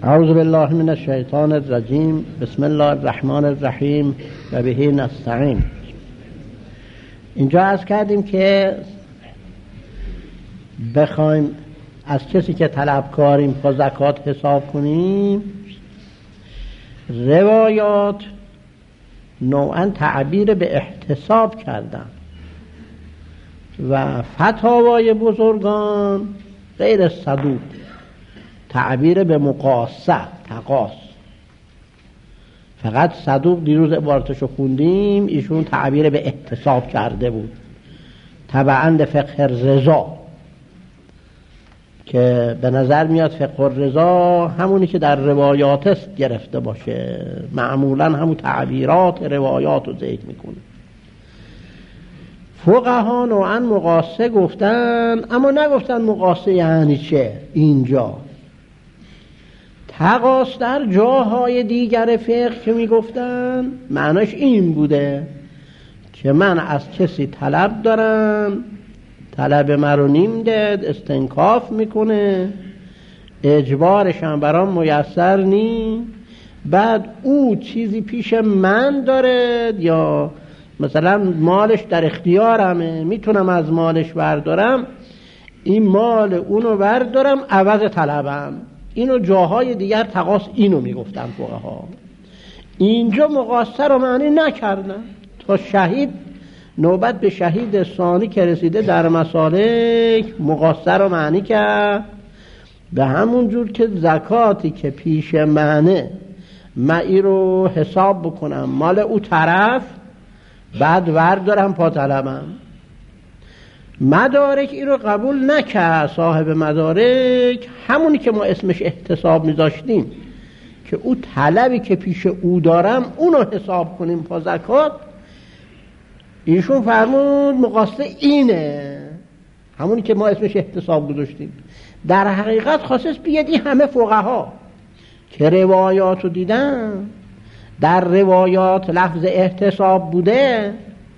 اعوذ بالله من الشیطان الرجیم. بسم الله الرحمن الرحیم و به نستعین. اینجا عرض کردیم که بخوایم از کسی که طلبکاریم با زکات حساب کنیم، روایات نوعا تعبیر به احتساب کردن و فتاوای بزرگان غیر صدوق تعبیر به مقاسه، تقاس. فقط صدوق دیروز عبارتشو خوندیم، ایشون تعبیر به احتساب کرده بود تبعاً به فقه رضا، که به نظر میاد فقه رضا همونی که در روایات است گرفته باشه، معمولاً همون تعبیرات روایات رو ذکر میکنه. فقها نوعاً مقاسه گفتن، اما نگفتن مقاسه یعنی چه. اینجا تقاس در جاهای دیگر فقه که میگفتن معناش این بوده که من از کسی طلب دارم، طلب مرا نیم داد، استنکاف میکنه، اجبارشم برام میسر نی، بعد او چیزی پیش من داره یا مثلا مالش در اختیارمه، میتونم از مالش بردارم، این مال اونو بردارم عوض طلبم. اینو جاهای دیگر تقاس اینو میگفتن فقها. اینجا مقاسه رو معنی نکردن تا شهید نوبت به شهید ثانی که رسیده در مسالک مقاسه رو معنی کرد به همون جور که زکاتی که پیش منه من ای رو حساب بکنم مال او طرف، بعد وردارم پا طلبم. مدارک این رو قبول نکرد. صاحب مدارک همونی که ما اسمش احتساب میذاشتیم که او طلبی که پیش او دارم اونو حساب کنیم پا زکات، ایشون فرمود مقاسه اینه، همونی که ما اسمش احتساب گذاشتیم. در حقیقت خاصش بیاد این همه فقها که روایات رو دیدن، در روایات لفظ احتساب بوده،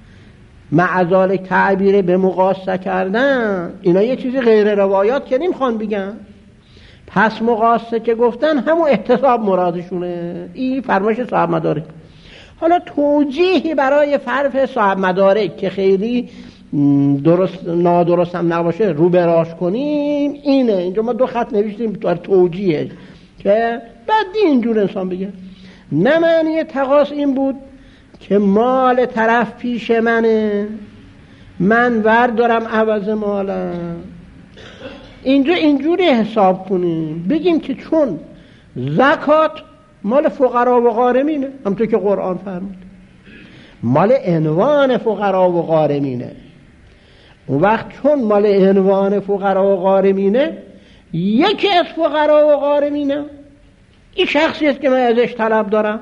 معذالک تعبیر به مقاسه کردن، اینا یه چیزی غیر روایات که نمیخوان بگن. پس مقاسه که گفتن همون احتساب مرادشونه. این فرمایش صاحب مدارک. حالا توجیهی برای فرق صاحب مدارک که خیلی درست نادرست هم نباشه رو براش کنیم اینه. اینجا ما 2 خط نوشتیم تو توجیه که بعد اینجور انسان بگه نه، معنی تقاس این بود که مال طرف پیش منه، من وردارم عوض مالم. اینجا اینجوری حساب کنیم بگیم که چون زکات مال فقرا و غارمینه، همونطور که قرآن فرمود مال عنوان فقرا و غارمینه، اون وقت چون مال عنوان فقرا و غارمینه، یکی از فقرا و غارمینه این شخصی است که من ازش طلب دارم،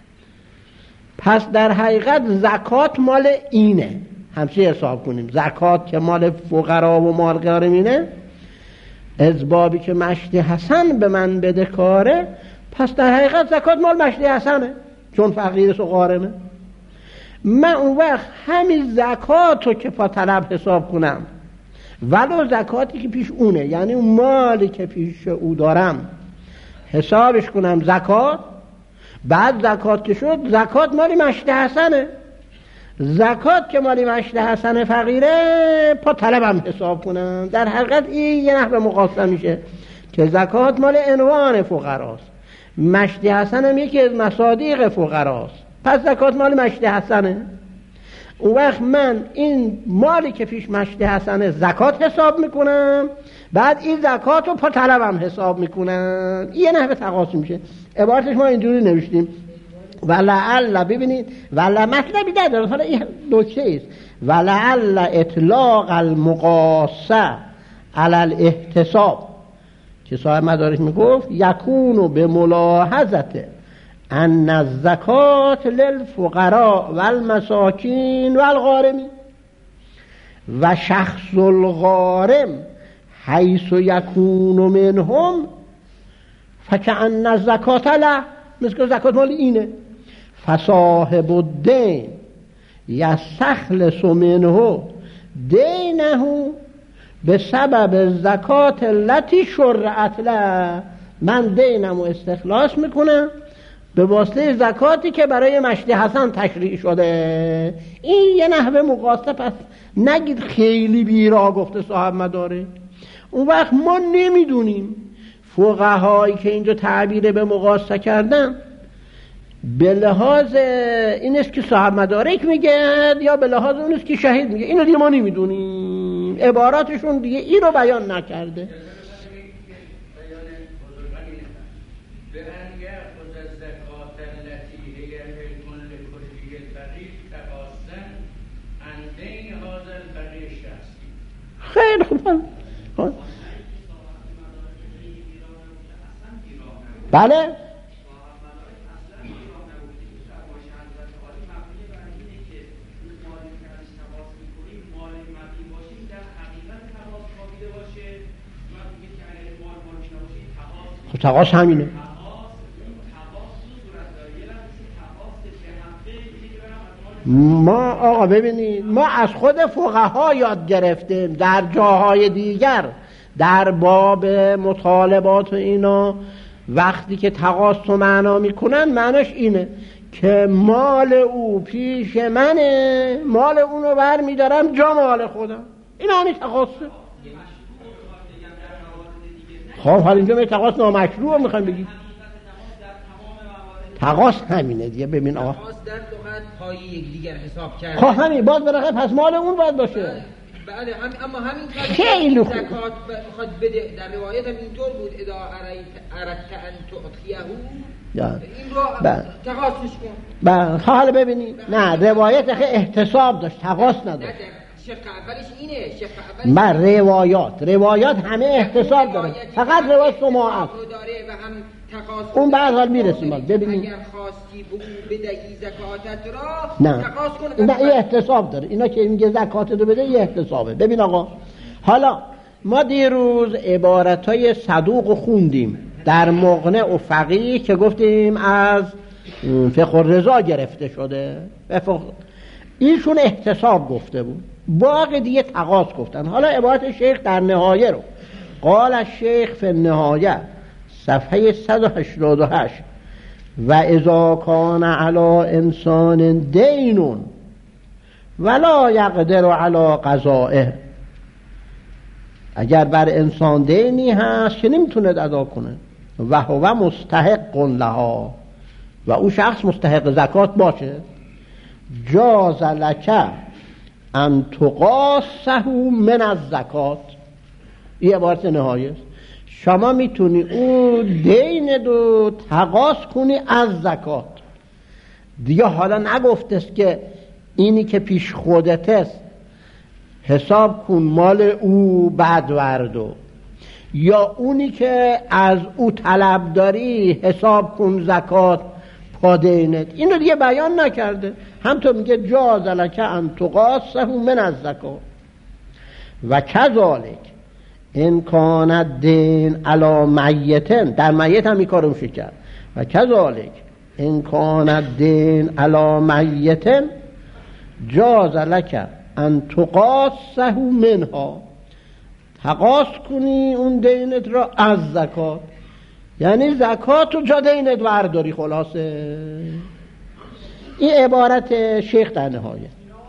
پس در حقیقت زکات مال اینه. همچه حساب کنیم زکات که مال فقرا و مال غارمینه، از بابی که مشتی حسن به من بده کاره، پس در حقیقت زکات مال مشتی حسنه چون فقیرس و غارمه. من اون وقت همین زکاتو که پا طلب حساب کنم ولو زکاتی که پیش اونه، یعنی اون مالی که پیش او دارم حسابش کنم زکات، بعد زکات که شد زکات مالی مشتی حسنه، زکات که مالی مشتی حسن فقیره پا طلبم حساب کنم. در حقیقت این یه نحو مقاسم میشه که زکات مال عنوان فقراست، مشتی حسن هم یکی از مصادیق فقراست، پس زکات مال مشتی حسنه. اون وقت من این مالی که پیش مشتی حسنه زکات حساب میکنم، بعد این زکات رو پا طلبم حساب میکنم. یه نحو تقاس میشه. عبارتش ما اینجوری نوشتیم ولعل، ببینید ولعل مطلبی نداره، حالا این نکته است، ولعل اطلاق المقاسه علی الاحتساب که صاحب مدارک میگفت یکونو به ملاحظت ان الزکات للفقراء والمساکین والغارمین و شخص الغارم حیث یکون منهم فکأن الزکات له، مثل که زکات مال اینه، فصاحب الدین یستخلص منه دینه به سبب زکات التي شرعت له من دینم رو استخلاص میکنم به واسطه زکاتی که برای مشتی حسن تشریع شده. این یه نحوه مقاسطه. پس نگید خیلی بیرا گفته صاحب مدارک. اون وقت ما نمیدونیم فقهایی که اینجا تعبیر به مقاسطه کردن به لحاظ این است که صاحب مدارک میگه یا به لحاظ اون است که شهید میگه. اینو دیگه ما نمیدونیم، عباراتشون دیگه این رو بیان نکرده. خیلی خوب. بله خب تقاص همینه. ما آقا ببینید ما از خود فقها یاد گرفتیم در جاهای دیگر در باب مطالبات و اینا وقتی که تقاص رو معنا میکنن معناش اینه که مال او پیش منه، مال اونو بر میدارم جا مال خودم. این همین تقاصه. خب حالا اینجا می تقاص نامشروع میخوایم بگیم. تقاص همینه دیگه. ببین آقا تقاص در لغت پای یکدیگر حساب کرده. خب همین باز برای پس مال اون باید باشه. بله اما همین خیلی خوب. زکات میخواد بده. در روایت هم اینطور بود اذا اردت ان تعطیه این رو تقاصش کن. بله حالا ببینید نه روایت خیلی احتساب داشت، تقاص نداشت. شق اولش اینه. شق اولش روایات همه احتساب داره، فقط روایت سماعت داره و هم تقاص. اون بعد حال میرسیم. ببینید اگر خواستی بگو بدهی زکاتت را نه تقاص کن. نه این احتساب داره. اینا که میگه زکات رو بده یه احتسابه. ببین آقا حالا ما دیروز عبارتای صدوق خوندیم در مقنع و فقیه که گفتیم از فقه الرضا گرفته شده. ایشون احتساب گفته بود، باقی دیگه تقاص گفتن. حالا عبارت شیخ در نهایه رو قال الشیخ فی النهایه صفحه 188 و اذا کان علی انسان دین ولا یقدر علی قضائه، اگر بر انسان دینی هست که نمیتونه ادا کنه و هو مستحق لها و او شخص مستحق زکات باشه، جاز لک ان تقاصه من الزکات. این عبارت نهایه است. شما میتونی اون دین رو تقاص کنی از زکات. دیگه حالا نگفتست که اینی که پیش خودت است حساب کن مال او بعد وردو، یا اونی که از او طلب داری حساب کن زکات پادینت. اینو دیگه بیان نکرده. همطور میگه جاز لک ان تقاصه من الزکات و کذالک ان کان الدین علی میت. در میت هم این کارو میشه کرد. و کذالک ان کان الدین علی میت جاز لک ان تقاصه منها، تقاص کنی اون دینت را از زکات، یعنی زکات رو جا دینت ورداری. خلاصه این عبارت شیخ در نهایه.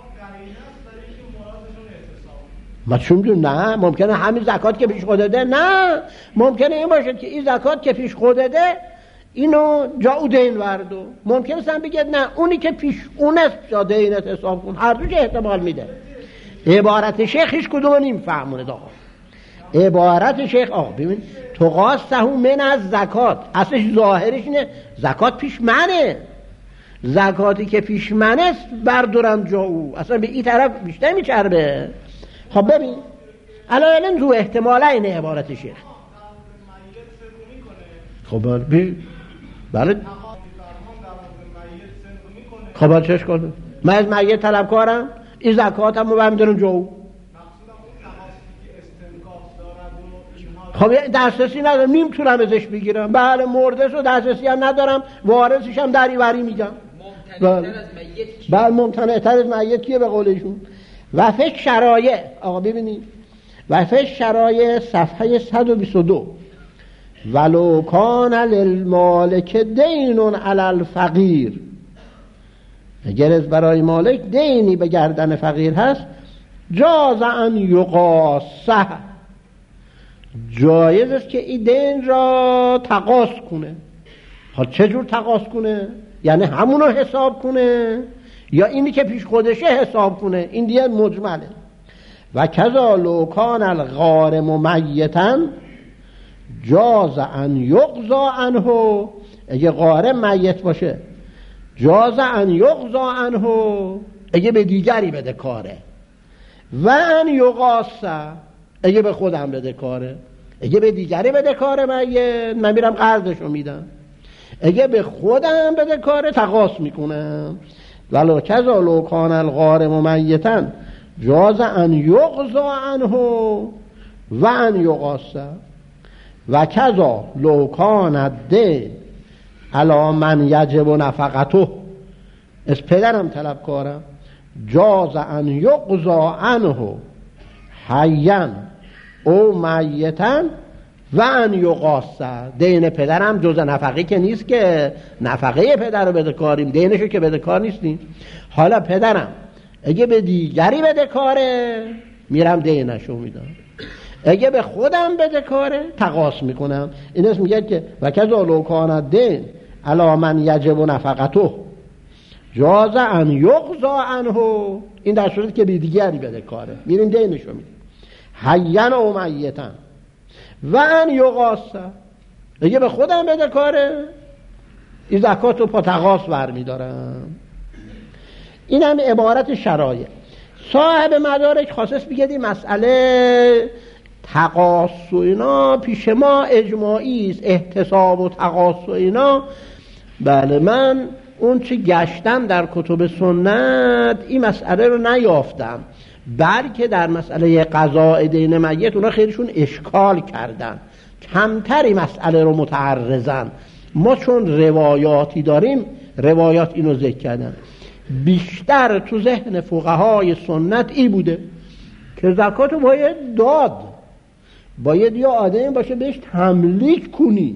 ما چون میدونم نه ممکنه همین زکات که پیش خودته، نه ممکنه این باشه که این زکات که پیش خودته اینو جا او دین وردو. ممکنه سن بگید نه اونی که پیش اونست جا دینت حساب کن. هر دوش احتمال میده. عبارت شیخ هیچ کدوم نمیفهمونه. آقا عبارت شیخ آقا ببین تقاصه من از زکات، اصلش ظاهرش اینه زکات پیش منه، زکاتی که پیش منه است بردارم جا او. اصلا به این طرف بیشتر میچربه. خب ببین الان رو احتمالا اینه عبارت شیخ. خب بله خب چش کنه من از میت طلب کارم این زکاتم رو برمیدارم جا او. خب دسترسی ندارم نمیتونم ازش بگیرم. بله مردش رو دسترسی هم ندارم، وارثش هم دریوری میگم. بله ممتنع تر از میت کیه به قولشون. و فقه شرایع آقا ببینید و فقه شرایع صفحه 122 ولو کان للمالک دین علی الفقیر، اگر از برای مالک دینی به گردن فقیر هست، جاز ان یقاصه، جایز است که این دین را تقاص کنه. ها چجور تقاص کنه؟ یعنی همونو حساب کنه یا اینی که پیش خودشه حساب کنه؟ این دیگه مجمله. و کذا لو کان الغارم میتا جاز ان یقضی عنه، اگه غارم میت باشه جاز ان یقضی عنه، اگه به دیگری بده کاره. و ان یقاصه، اگه به خودم بده کاره. اگه به دیگری بده کاره میت، من میرم قرضشو میدم. اگه به خودم بده کاره، تقاص میکنم. ولو کذا لو کان الغارم میتا جاز ان یقضی عنه و ان یقاصه. و کذا لو کان الدین علی من یجب نفقته، از پدرم طلب کارم، جاز ان یقضی عنه حیا او میتا و ان یقاصه. دین پدرم جز نفقه که نیست که نفقه پدر رو بده کاریم، دینشو که بده کار نیستیم. حالا پدرم اگه به دیگری بده کاره، میرم دینشو میدم. اگه به خودم بده کاره، تقاص میکنم. این اسم میگه که و کذا لو کان الدین علی من یجب نفقته جاز ان یقضی عنه، این در صورتی که به دیگری بده کاره، میریم دینشو میدیم. حیا او میتا و ان یقاصه، اگه به خودم بده کاره، این زکات رو پا تقاص برمیدارم. این هم عبارت شرایع. صاحب مدارک خاصش بگه این مسئله تقاص و اینا پیش ما اجماعی است، احتساب و تقاص و اینا. بله، من اون چه گشتم در کتب سنت این مسئله رو نیافتم، بلکه در مسئله قضاء دین میت اونا خیلیشون اشکال کردن، کمتری مسئله رو متعرضن. ما چون روایاتی داریم، روایات اینو ذکر کردن. بیشتر تو ذهن فقهای سنت ای بوده که زکاتو باید داد، باید یا آدمی باشه بهش تملیک کنی.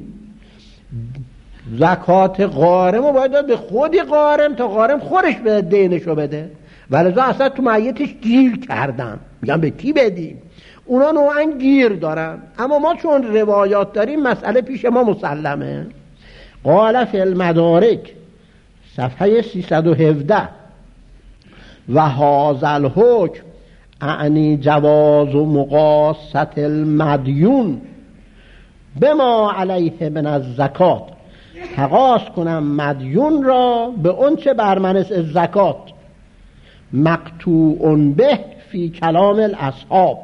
زکات غارم رو باید داد به خودی غارم تا غارم خودش به دینشو بده. ولذا اصلا تو میتش گیر کردن، میگن به کی بدیم. اونا نوعا گیر دارن، اما ما چون روایات داریم مسئله پیش ما مسلمه. قال فی المدارک صفحه 317 و هذا الحکم اعنی جواز و مقاصة المدیون بما علیه من الزکات، تقاس کنم مدیون را به اون چه بر من از زکات، مقطوع به فی کلام الاصحاب،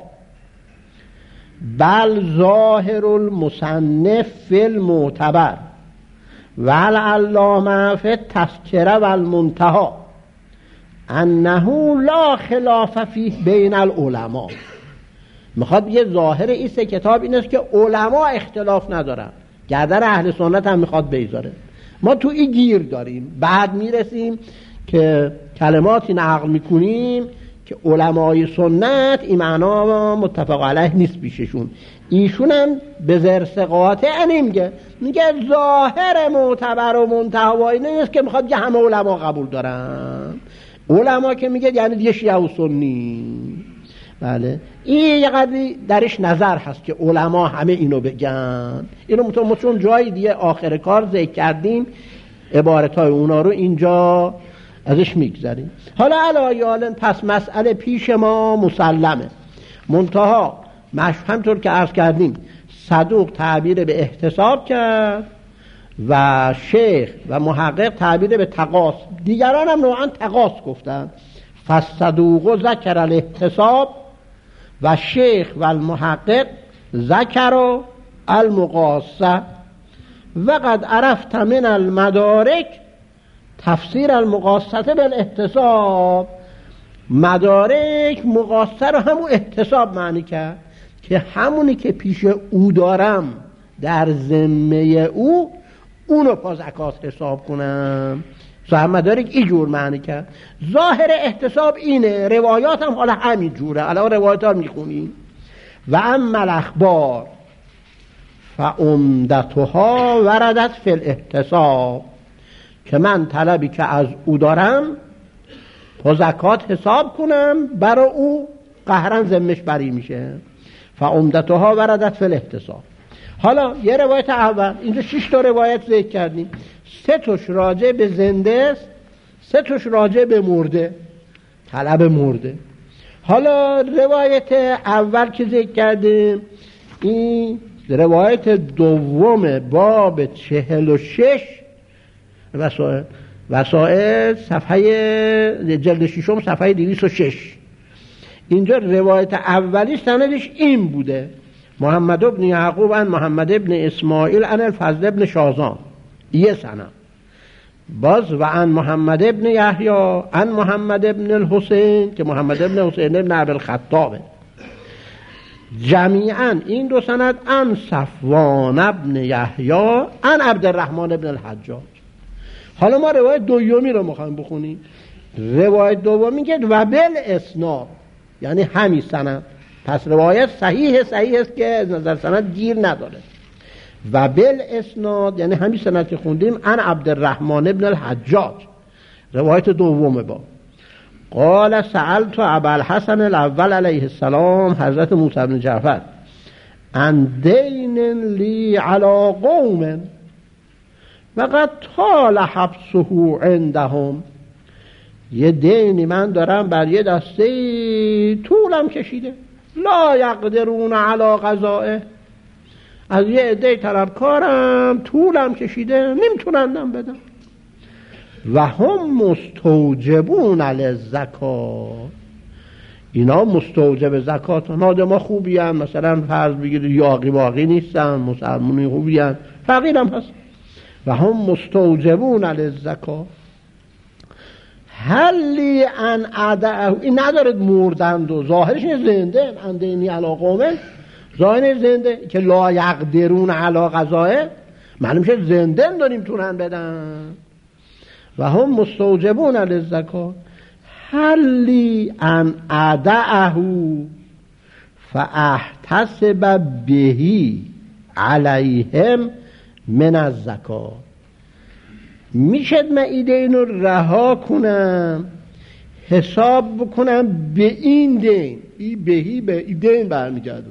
بل ظاهر المصنف فی المعتبر و العلامه فی التذکره و المنتهى انه لا خلاف فیه بین العلماء. میخواد یه ظاهر ایست کتاب این است که علما اختلاف ندارن، گردن اهل سنت هم میخواد بیزاره. ما تو این گیر داریم، بعد میرسیم که کلماتی نقل میکنیم که علمای سنت این معنا متفق علیه نیست پیششون. ایشون هم به زرسقاته میگه ظاهر معتبر و منتهی نیست که میخواد که همه علما قبول دارن. علما که میگه یعنی دیگه شیعه و سنی. بله، این یه قدری درش نظر هست که علما همه اینو بگن. اینو ما چون جای دیگه آخر کار ذکر کردیم، عبارتای اونا رو اینجا ازش میگذاریم. حالا علایالن پس مسئله پیش ما مسلمه. منتها همطور که عرض کردیم صدوق تعبیر به احتساب کرد و شیخ و محقق تعبیر به تقاص، دیگران هم نوعا تقاص گفتن. فالصدوق ذکر الاحتساب و شیخ و المحقق ذکر المقاصه و قد عرفت من المدارک تفسیر المقاصه بالاحتساب. مدارک مقاصه رو همون احتساب معنی کرد که همونی که پیش او دارم در ذمه او، اونو پا زکات حساب کنم. صاحب مدارک این جور معنی کرد. ظاهر احتساب اینه، روایات هم حالا همین جوره، الان روایات ها میخونیم. و اما الاخبار فعمدتها وردت فی الاحتساب، که من طلبی که از او دارم با زکات حساب کنم، برای او قهرن ذمش بری میشه. فعمدتها وردت فی الاحتساب. حالا یه روایت اول، اینجا 6 تا روایت ذکر کردیم، 3 تاش راجع به زنده است، 3 تاش راجع به مرده، طلب مرده. حالا روایت اول که ذکر کردیم، این روایت دوم باب 46 وسائل صفحه جلد 6 صفحه 206. اینجا روایت اولی سندش این بوده: محمد بن یعقوب عن محمد بن اسماعیل عن الفضل بن شازان، یه سند. باز و عن محمد بن یحیی عن محمد بن الحسین، که محمد بن حسین بن ابوالخطابه. جمیعا این 2 سند عن صفوان بن یحیی عن عبدالرحمن بن الحجاج. حالا ما روایت دومی رو میخوایم بخونیم. روایت دومی میگه و بل اسناد، یعنی همین سند. پس روایت صحیح است که از نظر سند گیر نداره. و بل اسناد یعنی همین سند که خوندیم، عن عبدالرحمن بن الحجاج، روایت دوم با. قال سألت ابا الحسن الاول علیه السلام، حضرت موسی بن جعفر، عن دین لی علی قوم وقد طال حبسه عندهم، یه دینی من دارم بر یه دسته طولم کشیده، لا یقدرون علی قضائه، از یه عده طلبکارم طولم کشیده نمیتونندم بدم. و هم مستوجبون للزکات، اینا مستوجب زکات، نادما خوبی هم، مثلا فرض بگیرید یاقی باقی نیستن، مسلمونی خوبی هم، فقیرم هست. و هم مستوجبون للزکات هلی ان عدعه، این ندارد مردند و ظاهرش زنده، اندینی علا قومه، ظاهرش زنده که لا یقدرون علا قضائه، معلوم شد زنده داریم تونن بدن. و هم مستوجبون للزکات هلی ان عدعه فاحتسب بهی علیهم من الزکات، میشد من ایده اینو رها کنم، حساب بکنم به این دین، این بهی به این دین برمیگرده،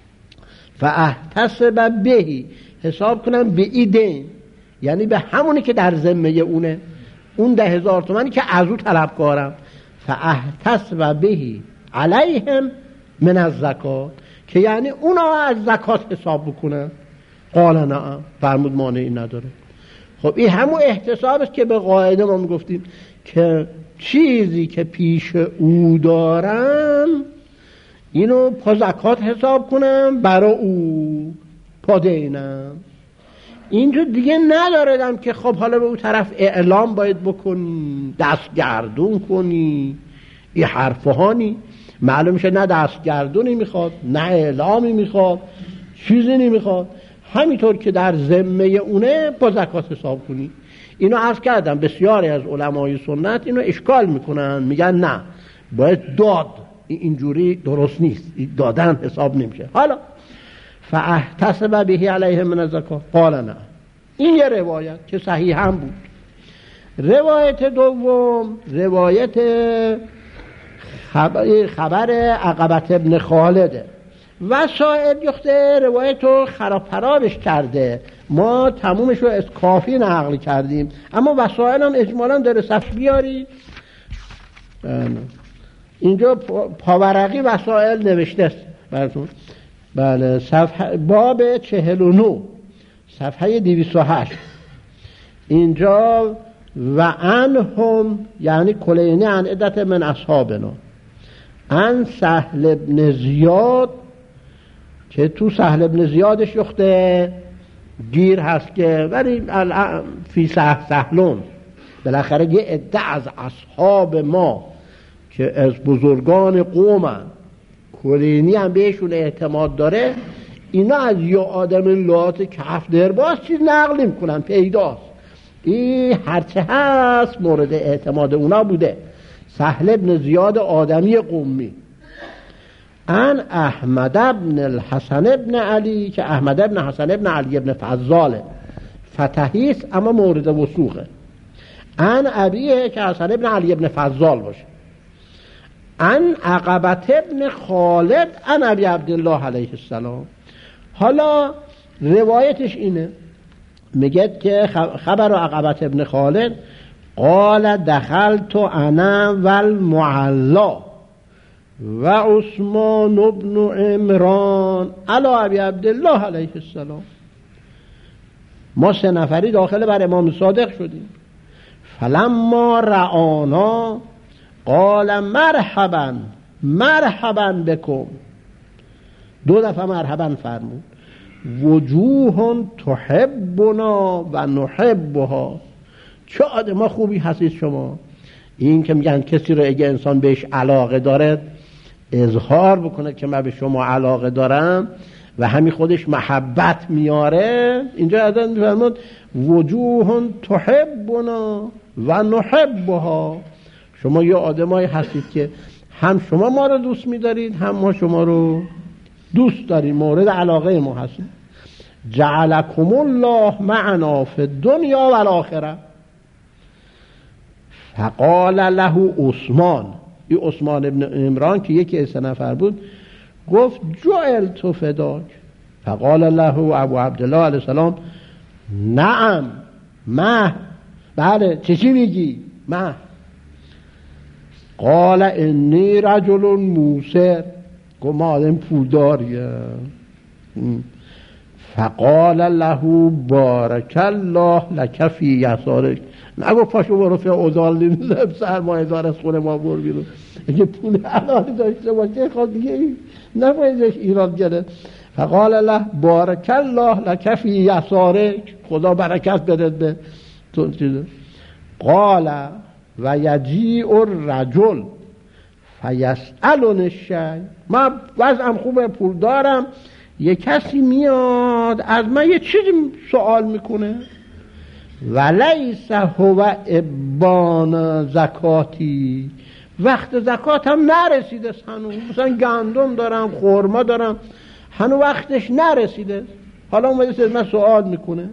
فاحتسب بهی، حساب کنم به این دین، یعنی به همونی که در ذمه اونه، اون 10,000 تومانی که از او طلبکارم، فاحتسب بهی علیهم من الزکات، که یعنی اونا از زکات حساب بکنن. قال نعم، فرمود مانعی نداره. خب این همون احتساب است که به قاعده ما میگفتیم که چیزی که پیش او دارم اینو پا زکات حساب کنم، برای او پا دینم. اینجا دیگه نداردم که خب حالا به اون طرف اعلام باید بکنی، دستگردون کنی، این حرفهانی معلوم میشه نه دستگردونی میخواد، نه اعلامی میخواد، چیزی نمیخواد، همینطور که در ذمه اونه با زکات حساب کنی. اینو عرض کردم بسیاری از علمای سنت اینو اشکال میکنن، میگن نه باید داد، اینجوری درست نیست، دادن حساب نمیشه. حالا فاحتسب به علیهم من الزکات قال نه، این یه روایت که صحیح هم بود. روایت دوم روایت خبر عقبه ابن خالده. وسائل یخته روایت رو خرابش کرده، ما تمومش رو از کافی نقل کردیم، اما وسائل هم اجمالا داره. صفحه بیاری اینجا پاورقی وسائل نوشته است براتون. بله، صفحه باب 49 صفحه 208 اینجا و انهم یعنی کلینی عن عدت من اصحابنا عن سهل ابن زیاد، که تو سهل ابن زیادش یخته گیر هست که ولی فی سهلون بالاخره یه عده از اصحاب ما که از بزرگان قومن، کلینی هم بهشون اعتماد داره، اینا از یه آدم لات کف درباز چیز نقل میکنن، پیداست. این هرچه هست مورد اعتماد اونا بوده. سهل ابن زیاد آدمی قومی. ان احمد ابن الحسن ابن علی، که احمد ابن حسن ابن علی ابن فضاله، فتحیست اما مورد وثوقه. ان ابیه که حسن ابن علی ابن فضال باشه. ان عقبت ابن خالد ان ابی عبدالله علیه السلام. حالا روایتش اینه، میگه که خبر عقبت ابن خالد قال دخلت انا والمعلا و عثمان ابن عمران علی ابی عبدالله علیه السلام. ما 3 نفری داخل بر امام صادق شدیم. فلما رعانا قال مرحبا مرحبا بكم. 2 دفعه مرحبا فرمود. وجوه تحبنا و نحبها. چه آدم خوبی هستید شما. این که میگن کسی رو اگه انسان بهش علاقه داره اظهار بکنه که من به شما علاقه دارم و همین خودش محبت میاره. اینجا ازن میفرمود وجوه تحبنا و نحبها. شما یه آدمایی هستید که هم شما ما رو دوست می‌دارید هم ما شما رو دوست داریم، مورد علاقه ما هستید. جعلکم الله معنا فی الدنیا و الاخره. فقال له عثمان، این عثمان ابن عمران که یکی از 3 نفر بود، گفت جعلت فداک. فقال له ابو عبدالله علیه السلام نعم ما. بله چی میگی؟ ما. قال انی رجل موسر. گفت ما آدم پولداریم. فقال له بارک الله لک فی یسارک. نگو پاشو برو فی اوزال سرمایه دار از خونه ما بر بیرون. اگه پول حلالی داشته باشه خود دیگه نبایدش ایراد گرفت. فقال له بارک الله لک فی یسارک. خدا برکت بده به تو. قال و یجیء الرجل فیسألنی الشیء. من وضعم خوبه، پول دارم، یه کسی میاد از من یه چیزی سوال میکنه. ولیس هو ابان زکاتی. وقت زکاتم نرسیده هنوز. مثلا گندم دارم، خرما دارم، هنوز وقتش نرسیده. حالا اومده من سوال میکنه.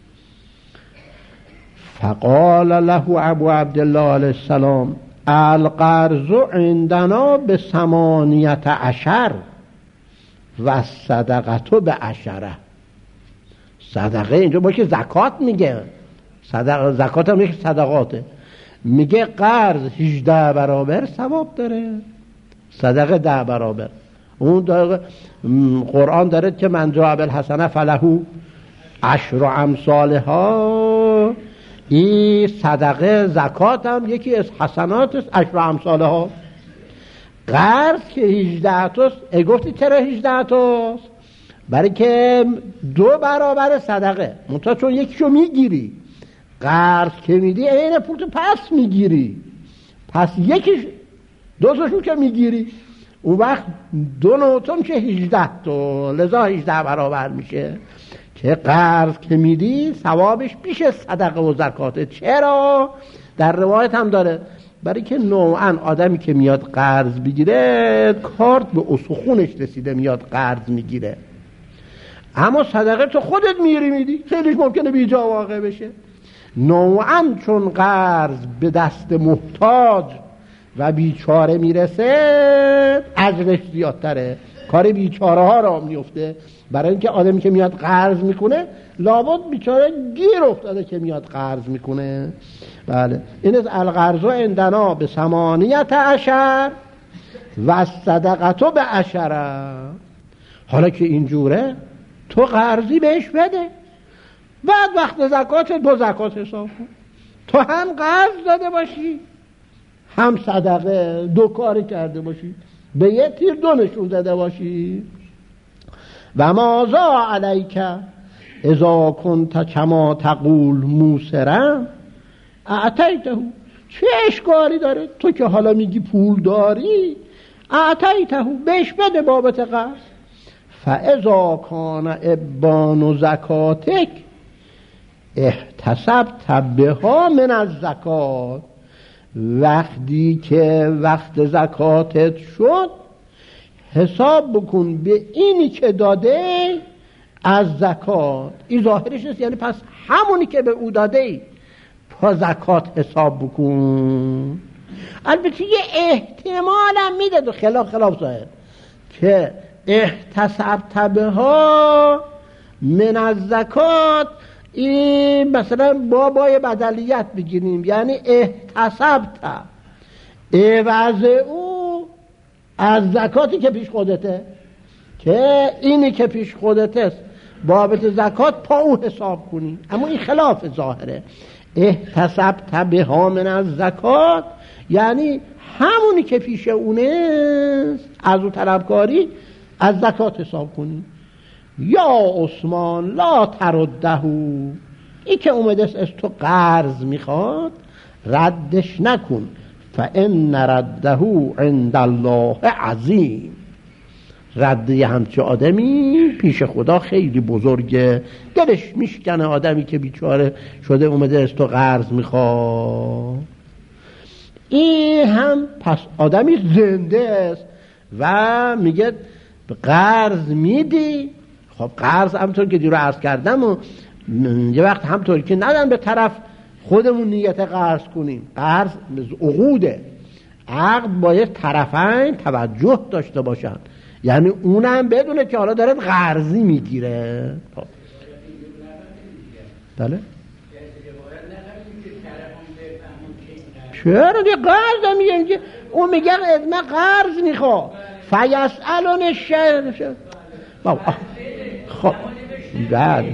فقال له ابو عبدالله علیه السلام القرض عندنا ب18 و صدقتو ب10. صدقه اینجا باشه زکات میگه، زکات هم میگه صدقاته. میگه قرض 18 برابر ثواب داره، صدقه 10 برابر. اون قرآن داره که من جاء بالحسنه فله 10 امثالها. این صدقه زکات هم یکی از حسنات است، 10 امثالها. قرض که 18 تاست. گفتی چرا 18 تاست؟ برای که 2 برابر صدقه. منتها چون یکیشو میگیری، قرض که میدی این پولتو پس میگیری، پس یکیش 2 تاشو که میگیری، اون وقت 2 نوتون که 18 تا، لذا 18 برابر میشه. که قرض که میدی ثوابش بیش صدقه و زکاته. چرا؟ در روایت هم داره برای که نوعا آدمی که میاد قرض بگیره کارت به استخونش رسیده میاد قرض میگیره. اما صدقه تو خودت میدی، خیلیش ممکنه بی جا واقع بشه. نوعا چون قرض به دست محتاج و بیچاره میرسه اجرش زیادتره، کار بیچاره ها را میفته. برای اینکه آدمی که میاد قرض میکنه لابد بیچاره گیر افتاده که میاد قرض میکنه. بله این از القرض عندنا ب18 و صدقتو ب10. حالا که اینجوره تو قرضی بهش بده، بعد وقت زکات با زکات حساب کن. تو هم قرض داده باشی هم صدقه، 2 کاری کرده باشی، به یه تیر 2 نشون داده باشی. و مازا علیک اذا کنت کما تقول موسرا اعطیته. چه اشکالی داره؟ تو که حالا میگی پول داری، اعطیته بهش بده بابت قرض. فاذا کان ابان زکاتک احتسبت بها من الزکات. وقتی که وقت زکاتت شد حساب بکن به اینی که داده از زکات. این ظاهرش نیست، یعنی پس همونی که به او داده پا زکات حساب بکن. البته یه احتمال هم میده تو خلاف ظاهر که احتسبت بها من از زکات، این مثلا بابای بدلیت بگیریم، یعنی احتسبت عوض او از زکاتی که پیش خودته، که اینی که پیش خودته بابت زکات پا او حساب کنی. اما این خلاف ظاهره. احتسبت بها من از زکات یعنی همونی که پیش اونه از او طلبکاری از زکات حساب کنی. یا عثمان لا ترده، ای که اومده از تو قرض میخواد ردش نکن، فان رده عند الله عظیم. رد یه همچه آدمی پیش خدا خیلی بزرگه. دلش میشکنه آدمی که بیچاره شده اومده از تو قرض میخواد. این هم پس آدمی زنده است و میگه قرض میدی. خب قرض همطور که دیرو عرض کردم و یه وقت همطور که ندن به طرف خودمون نیت قرض کنیم. قرض عقوده، عقد باید طرفین توجه داشته باشن، یعنی اونم بدونه که حالا داره قرضی میگیره. بله چرا دیگه قرض میگه؟ اون میگه از من قرض میخواه فیسألون الشیخ. خب بله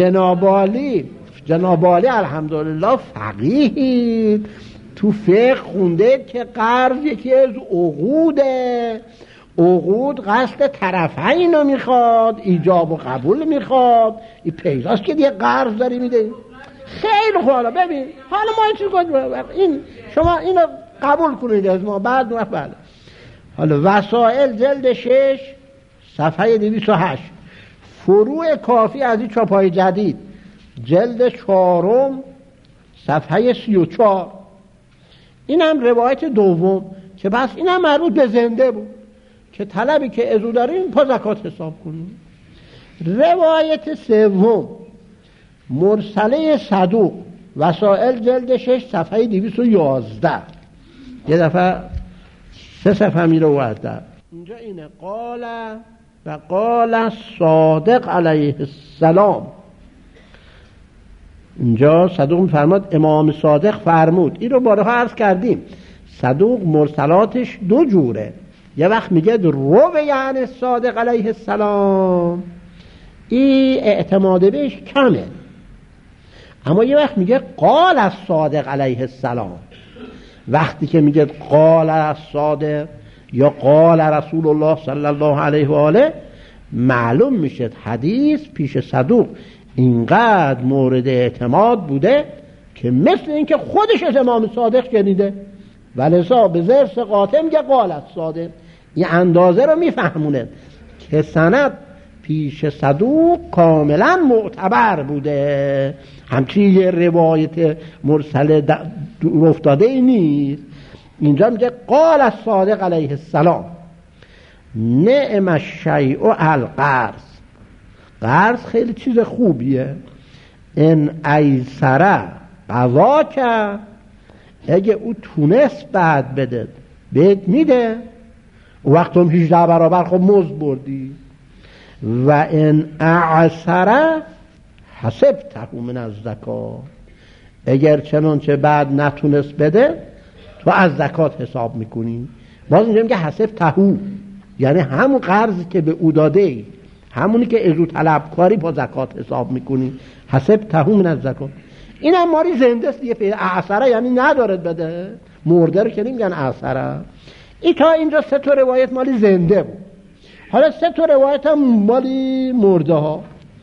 جناب عالی الحمدلله فقیه تو فقه خونده که قرض یکی از عقوده. عقود قصد طرفین رو میخواد، ایجاب و قبول میخواد. این پیداست که دیگه قرض داری میده. خیلی خوب. حالا ببین، حالا ما این چیز کنیم، شما اینو قبول کنید از ما بعد بله. حالا وسائل جلد 6 صفحه 208، فروع کافی از این چاپای جدید جلد 4 صفحه 34. اینم روایت دوم که بس اینم مربوط به زنده بود که طلبی که ازو داریم پا زکات حساب کنیم. روایت سوم مرسله صدوق وسائل جلد 6 صفحه 211. یه دفعه 3 صفحه میره ورده. اینجا اینه قال صادق علیه السلام. اینجا صدوق میفرماد امام صادق فرمود. این رو بارها عرض کردیم. صدوق مرسلاتش 2 جوره. یه وقت میگه رو یعنی صادق علیه السلام، این اعتماد بهش کمه. اما یه وقت میگه قال از صادق علیه السلام. وقتی که میگه قال از صادق یا قال رسول الله صلی الله علیه و آله، معلوم میشه حدیث پیش صدوق اینقدر مورد اعتماد بوده که مثل اینکه خودش از امام صادق شنیده، ولذا به ذرس قاطع میگه قال از صادق. این اندازه رو میفهمونه که سند پیش صدوق کاملا معتبر بوده. همچین یه روایت مرسل دور افتاده ای نیست. اینجا میگه قال از صادق علیه السلام نعم الشیء القرض. قرض خیلی چیز خوبیه. ان ایسره قضا که اگه او تونست بعد بده بهت میده، وقت هم 18 برابر خب مزد بردی. و ان اعسره حسبته من از زکات، اگر چنانچه بعد نتونست بده تو از زکات حساب میکنی. باز اینجا میگه حسبته، یعنی همون قرضی که به او داده همونی که ازو طلبکاری با زکات حساب میکنی. حسبته من از زکات. این هم ماری زنده است دیگه. اعسره یعنی ندارد بده، مرده رو که نمیگن اعسره. این تا اینجا 3 تا روایت مالی زنده بود. حالا 3 تا روایت هم مالی مرده ها.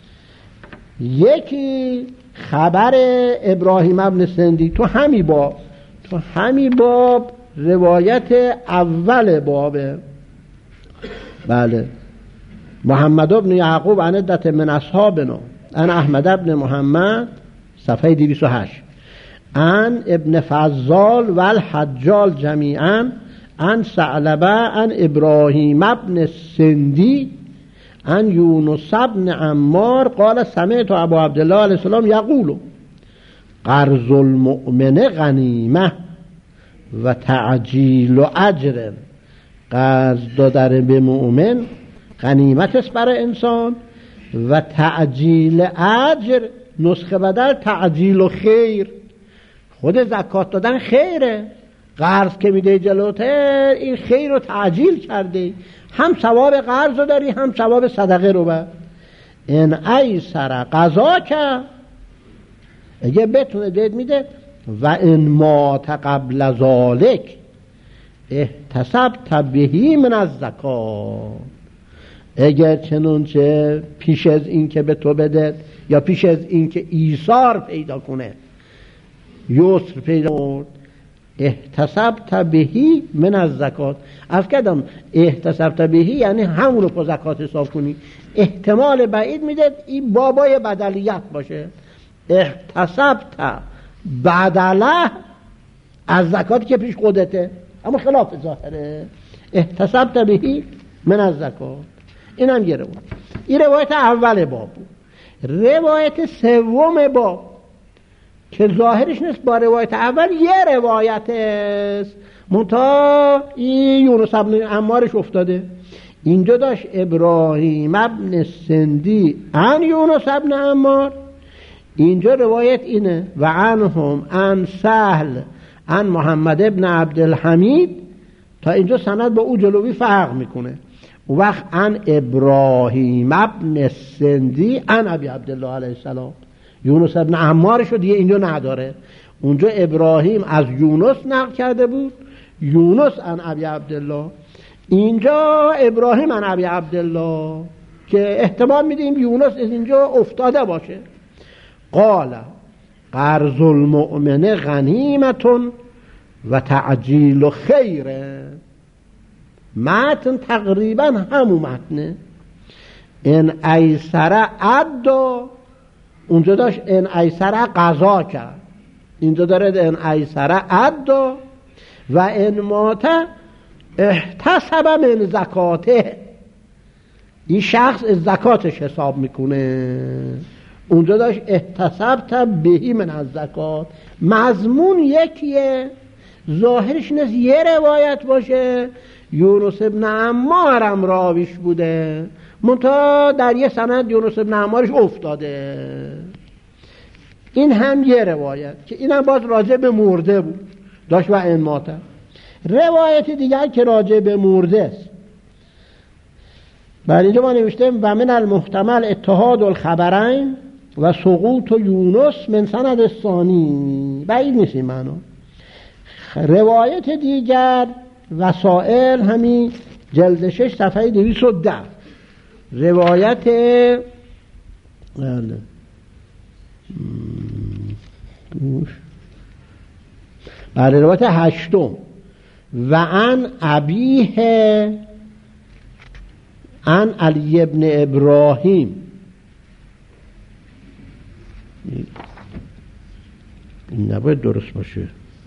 یکی خبر ابراهیم ابن سندی تو همین باب روایت اول بابه. بله محمد ابن یعقوب عن عدة من اصحابنا عن احمد ابن محمد صفحه 208 عن ابن فضال و الحجال جمیعا عن ثعلبه عن ابراهیم ابن سندی عن یونس ابن عمار قال سمعت ابو عبدالله علیه السلام یقول قرض المؤمن غنیمه و تعجیل و اجر. قرض دادن به مؤمن غنیمت است برای انسان و تعجیل اجر، نسخه بدل تعجیل و خیر. خود زکات دادن خیره، قرض که میده جلوته این خیر رو تعجیل کرده، هم ثواب قرض رو داری هم ثواب صدقه رو. با این ایسر قضا که اگه بتونه دید میده و این مات قبل ذالک احتسبت بهی من از زکات. اگر چنانچه پیش از این که به تو بده یا پیش از این که ایثار پیدا کنه یسر پیدا کنه، احتسبت بهی من از زکات. از کدام احتسبت بهی یعنی همون رو با زکات حساب کنی. احتمال بعید میده این بابای بدلیت باشه. احتسبت بدله از زکاتی که پیش خودته، اما خلاف ظاهره. احتسبت بهی من از زکات. این هم یه روایت. این روایت اول باب بود. روایت سوم باب که ظاهرش نیست با روایت اول یه روایت است، منتها این یونس ابن عمارش افتاده. اینجا داشت ابراهیم ابن سندی عن یونس ابن عمار، اینجا روایت اینه و عنهم عن سهل عن محمد ابن عبدالحمید. تا اینجا سند با او جلوی فرق میکنه. وقت عن ابراهیم ابن سندی عن ابی عبدالله علیه السلام. یونس ابن عمار شد دیگه اینجا نداره. اونجا ابراهیم از یونس نقل کرده بود، یونس عن ابی عبدالله. اینجا ابراهیم عن ابی عبدالله که احتمال میدیم یونس از اینجا افتاده باشه. قال قرض المؤمن غنیمتون و تعجیل خیره. متن تقریبا همون متنه. این ایسر عدا، اونجا داشت این ایسر قضا کرد، اینجا داره این ایسر عدا و این مات احتسب من زکاته. این شخص از زکاتش حساب میکنه. اونجا داشت احتسبت بهی من از زکات. مضمون یکیه، ظاهرش نیست یه روایت باشه یونس ابن عمارم راویش بوده، منتها در یه سند یونس ابن عمارش افتاده. این هم یه روایت که اینم باز راجع به مرده بود، داشت و این ماته. روایت دیگر که راجع به مرده است، بعد اینجا ما نوشتیم و من المحتمل اتحاد الخبرین و سقوط یونس من سند الثانی. بعید نیست این معنا. روایت دیگر وسائل همین جلد 6 صفحه 210 روایت بله روایت 8 و عن ابیه عن علی ابن ابراهیم. این نباید درست باشه.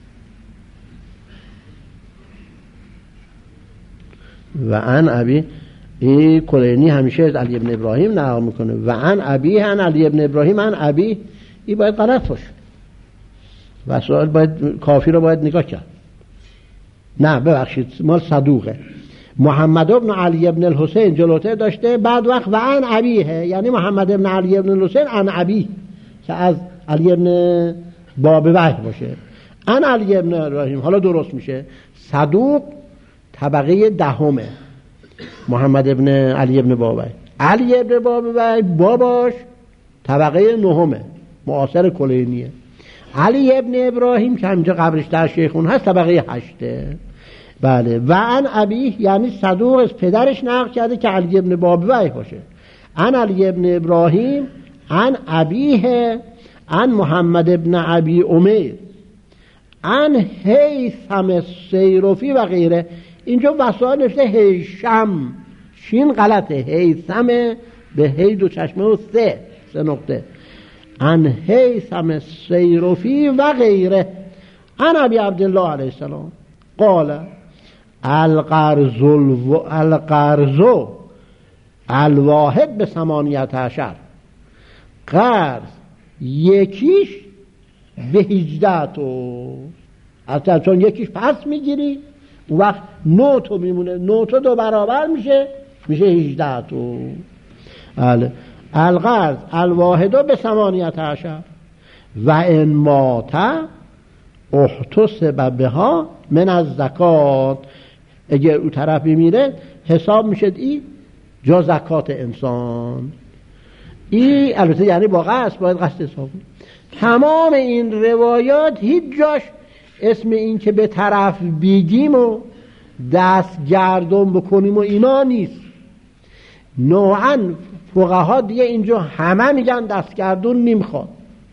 و عن ابی، این کلینی همیشه از علی ابن ابراهیم نقل میکنه. و عن ابی عن علی ابن ابراهیم عن ابی، این باید غلط باشه. وسائل باید کافی رو باید نگاه کرد. نه ببخشید مال صدوقه. محمد ابن علی ابن الحسین جلوته داشته، بعد وقت و عن ابیه یعنی محمد ابن علی ابن الحسین عن ابی که از علی ابن باب وحی باشه. عن علی ابن ابراهیم حالا درست میشه. صدوق طبقه دهمه، محمد ابن علی ابن باب وحی. علی ابن باب وحی باباش طبقه نهمه، معاصر کلینیه. علی ابن ابراهیم که همینجا قبرش در شیخون هست طبقه 8. بله. و عن ابی یعنی صدوق از پدرش نقل کرده که علی ابن باب وحی باشه. عن علی ابن ابراهیم عن ابیه عن محمد ابن ابی امیر عن هیثم السیرفی و غیره. اینجا وسائل نوشته هیشم، شین غلطه، هیثم به هی دو چشمه و سه نقطه. عن هیثم السیرفی و غیره عن ابی عبدالله علیه السلام قال القرض الواحد به 18 قرض یکیش به 18 تو اصلا چون یکیش پس میگیری اون وقت 9 تو میمونه، 9 تو 2 برابر میشه 18 تو. القرض الواحد به 18 و ان مات احتسب بها من از زکات. اگه اون طرف میمیره حساب میشه این جا زکات انسان. این البته یعنی با قصد، باید قصد حساب کنیم. تمام این روایات هیچ جاش اسم این که به طرف بگیم و دست گردون بکنیم و اینا نیست. نوعا فقها دیگه اینجا همه میگن دست گردون نمیخواد.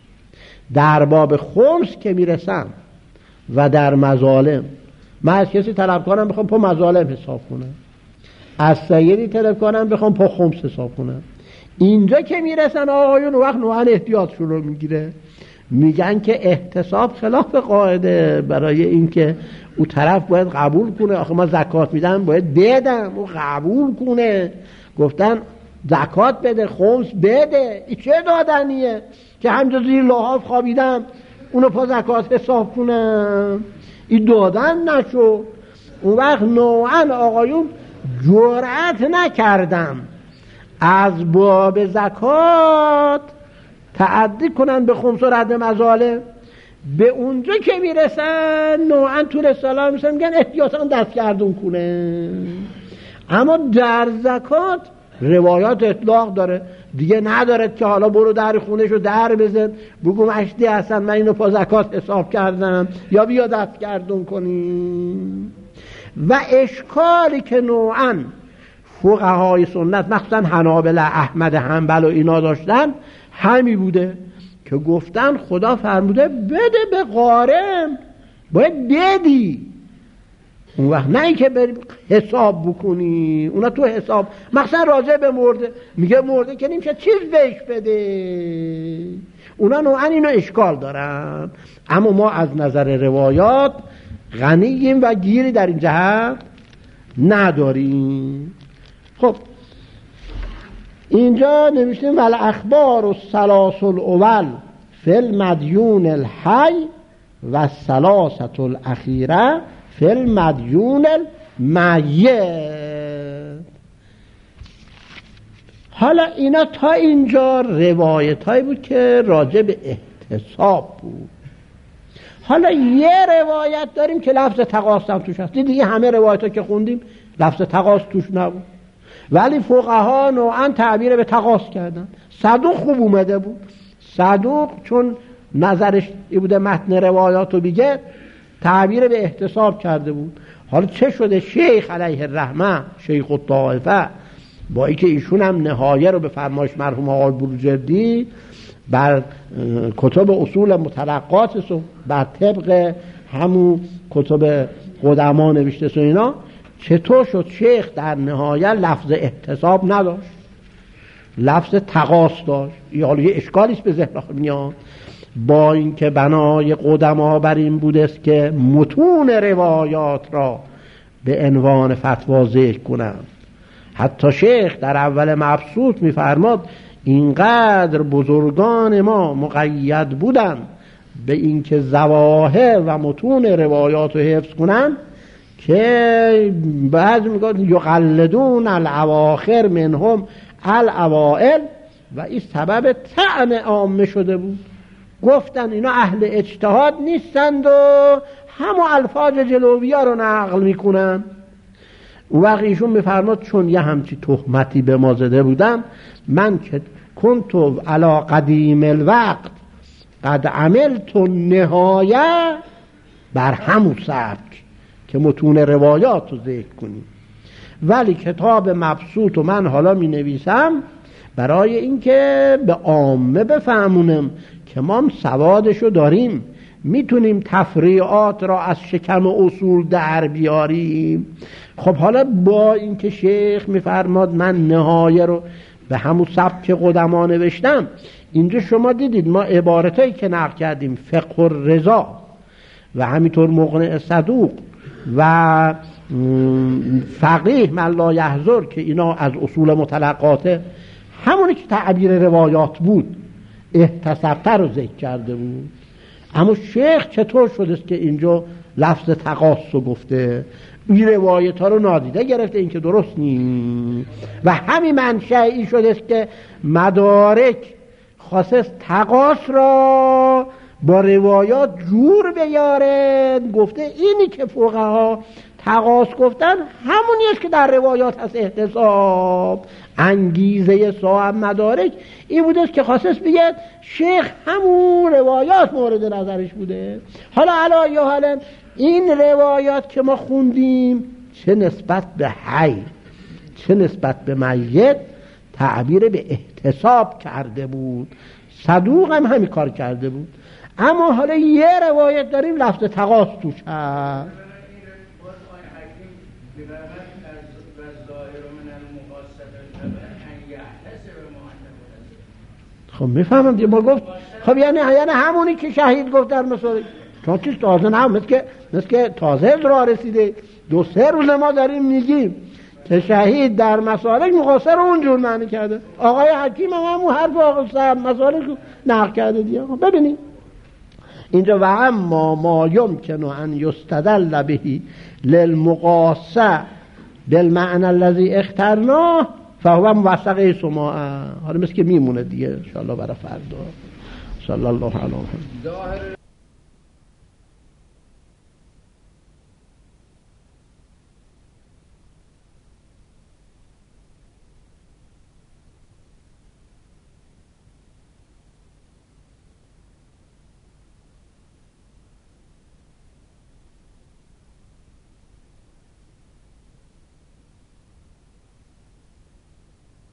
در باب خمس که میرسن و در مظالم، من از کسی طلب کنم بخوام پا مظالم حساب کنم، از سیدی طلب کنم بخوام پا خمس حساب کنم. اینجا که میرسن آقایون وقت نوعا احتیاطشون رو میگیره، میگن که احتساب خلاف قاعده، برای اینکه اون طرف باید قبول کنه. آخه ما زکات میدم باید بدم، او قبول کنه. گفتن زکات بده، خمس بده. این چه دادنیه که همجا زیر لحاف خوابیدم اونو پا زکات حساب کنم؟ این دادن نشو. اون وقت نوعا آقایون جرأت نکردم از باب زکات تعدی کنن به خمس و رد مظالم. به اونجا که میرسن نوعا طول سلام میشن میگن احتیاطاً دست گردون کنه. اما در زکات روایات اطلاق داره دیگه، ندارد که حالا برو در خونهشو در بزن بگو مشتی هستن من اینو پا زکات حساب کردم یا بیا دست گردون کنیم. و اشکالی که نوعا فقهای سنت مخصوصا حنابلة، احمد حنبل و اینا داشتن همی بوده که گفتن خدا فرموده بده به غارم، باید بدی. اون وقت نه این که بری حساب بکنی. اونا تو حساب مثلا راجع به مرده میگه مرده که نمیشه چیز بهش بده. اونا نوعا اینو اشکال دارن. اما ما از نظر روایات غنییم و گیری در این جهت نداریم. خب اینجا نوشتیم ول اخبار الثلاث الاول فی المدیون الحی و الثلاثه الاخیره فی المدیون المیت. حالا اینا تا اینجا روایت هایی بود که راجع به احتساب بود. حالا یه روایت داریم که لفظ تقاص هم توش هست. دیگه همه روایت ها که خوندیم لفظ تقاص توش نبود، ولی فقها نوعا تعبیر به تقاص کردن. صدوق خوب اومده بود. صدوق چون نظرش ای بوده متن روایات رو بگه تعبیر به احتساب کرده بود. حالا چه شده شیخ علیه الرحمه، شیخ الطائفه، با اینکه ایشون هم نهایه رو به فرمایش مرحوم آقای بروجردی بر کتب اصول متلقات و بر طبق همون کتب قدما نوشته و اینا، چطور شد شیخ در نهایه لفظ احتساب نداشت، لفظ تقاص داشت؟ حالا یه اشکالیست به ذهن میاد. با اینکه بنای قدما بر این بودست که متون روایات را به عنوان فتوا ذکر کنند. حتی شیخ در اول مبسوط می‌فرماد اینقدر بزرگان ما مقید بودند به اینکه ظواهر و متون روایات رو حفظ کنند که بعضی میگن یقلدون الاواخر منهم الاوائل، و این سبب طعن عامه شده بود. گفتن اینا اهل اجتهاد نیستند و همون الفاظ جلوی‌ها رو نقل میکنن. و ایشون میفرماد چون یه همچی تهمتی به ما زده بودم، من که کنتو علا قدیم الوقت قد عملت نهایه بر همون سبک که متون روایات رو ذکر کنیم، ولی کتاب مبسوط و من حالا می نویسم برای اینکه به عامه بفهمونم که ما سوادشو داریم، میتونیم تفریعات را از شکم اصول در بیاریم. خب حالا با اینکه شیخ میفرماد من نهایه رو به همون سبک قدما نوشتم، اینجا شما دیدید ما عبارتایی که نقل کردیم، فقه الرضا و همینطور مقنع صدوق و فقیه من لا یحضر که اینا از اصول متلقاته، همونی که تعبیر روایات بود احتسبته رو ذکر کرده بود. اما شیخ چطور شده که اینجا لفظ تقاص رو گفته؟ این روایت ها رو نادیده گرفته، این که درست نیست. و همین منشأ شده که مدارک خاصه تقاص را با روایات جور بیاره. گفته اینی که فقها تقاص گفتن همونی است که در روایات هست احتساب. انگیزه صاحب مدارک این بوده که خاصه بگه شیخ همون روایات مورد نظرش بوده. حالا علی حالا این روایات که ما خوندیم چه نسبت به حی چه نسبت به میت تعبیر به احتساب کرده بود. صدوق هم همین کار کرده بود. اما حالا یه روایت داریم لفظ تقاص توش هست. خب میفهمم دیگه. ما گفت خب یعنی همونی که شهید گفت در مسائل، چون چیز تازه نه، مثل که تازه را رسیده. 2-3 روز ما داریم میگیم که شهید در مسائل مقاصر اونجور معنی کرده. آقای حکیم هم همون حرف آقای صاحب مسائل رو نقل کرده دیگه. ببینید اینجا و اما ما یمکن ان یستدل به للمقاصه بالمعنى الذي اخترناه فهو موثق سماع. حالا مثل که میمونه دیگه ان شاء الله برای فردا. صلی الله علیه و سلم.